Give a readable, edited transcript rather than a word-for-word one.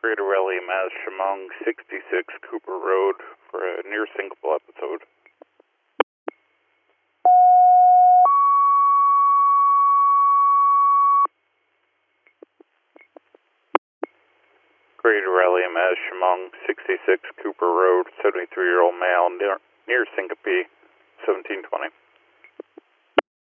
Greater Raleigh, Mass. Chemung, 66 Cooper Road for a near syncopal episode. Greater Raleigh, Mass. Chemung, 66 Cooper Road, 73-year-old male, near syncope, 1720.